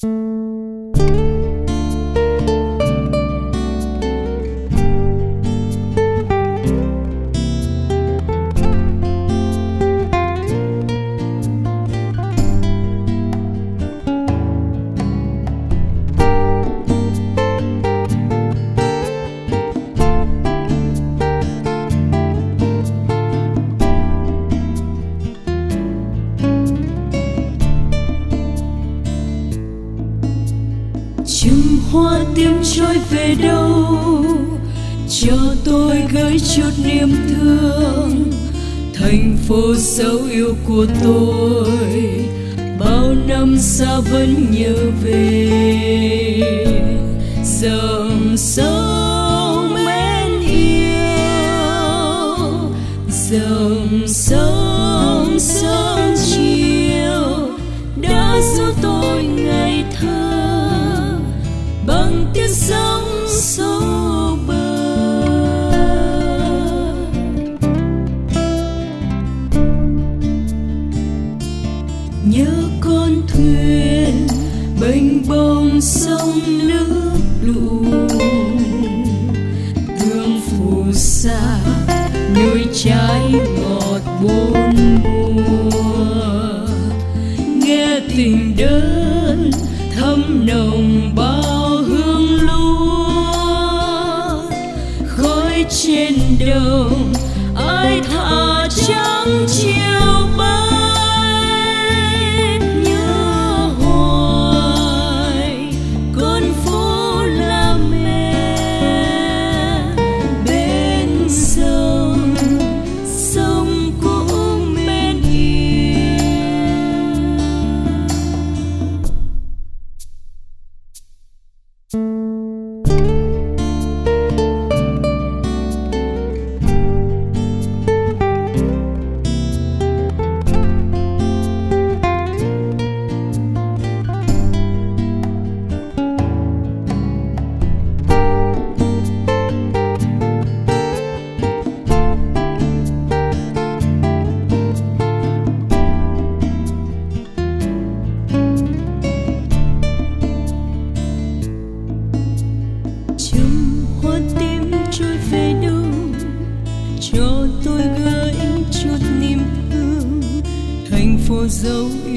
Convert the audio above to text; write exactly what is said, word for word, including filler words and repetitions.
chùm hoa tím trôi về đâu, cho tôi gửi chút niềm thương. Thành phố dấu yêu của tôi, bao năm xa vẫn nhớ về. Dòng sông mến yêu, dòng sông sớm chiều đã giúp tôi ngày thơ bằng tiếng sóng xô bờ. Nhớ con thuyền bênh bông sông nước lụa, thương phù sa núi trái ngọt bốn mùa. Nghe tình đơn thấm nồng bao hương lúa, khói trên đồng ai thả trắng chiều bay. Nhớ hoài con phố là mẹ bên sông, sông cũng mến yêu. Chùm hoa tím trôi về đâu, cho tôi gửi chút niềm thương. Thành phố dấu